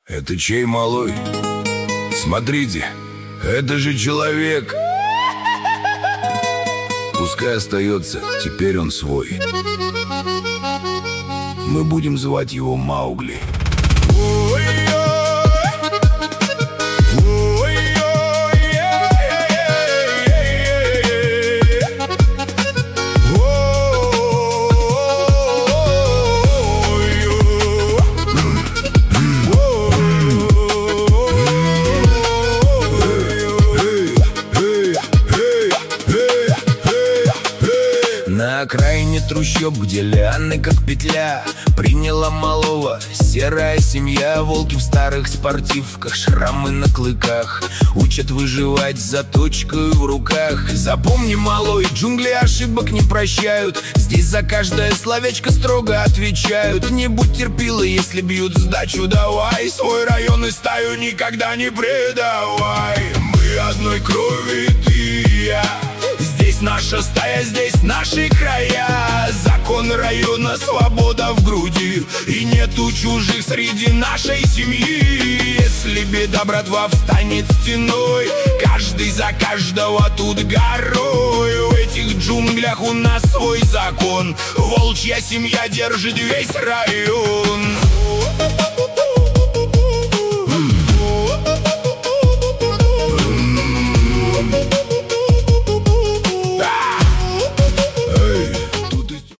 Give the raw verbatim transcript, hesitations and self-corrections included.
Это чей малой? Смотрите, это же человек. Пускай остается, теперь он свой. Мы будем звать его Маугли. На окраине трущоб, где лианы как петля, приняла малого серая семья. Волки в старых спортивках, шрамы на клыках, учат выживать с заточкой в руках. Запомни, малой, джунгли ошибок не прощают. Здесь за каждое словечко строго отвечают. Не будь терпилой, если бьют сдачу, давай. Свой район и стаю никогда не предавай. Мы одной крови, ты и я. Здесь наша стая, здесь наши края. Закон района, свобода в груди, и нету чужих среди нашей семьи. Если беда, братва, встанет стеной, каждый за каждого тут горой. В этих джунглях у нас свой закон, волчья семья держит весь район.